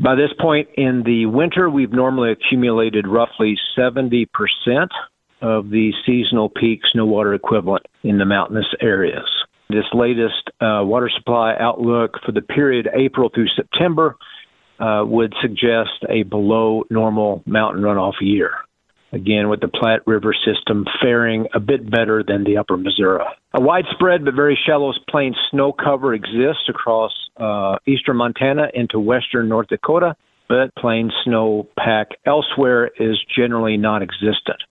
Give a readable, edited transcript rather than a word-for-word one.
By this point in the winter, we've normally accumulated roughly 70% of the seasonal peak snow water equivalent in the mountainous areas. This latest water supply outlook for the period April through September would suggest a below normal mountain runoff year. Again, with the Platte River system faring a bit better than the upper Missouri. A widespread but very shallow plain snow cover exists across eastern Montana into western North Dakota, but plain snow pack elsewhere is generally non-existent.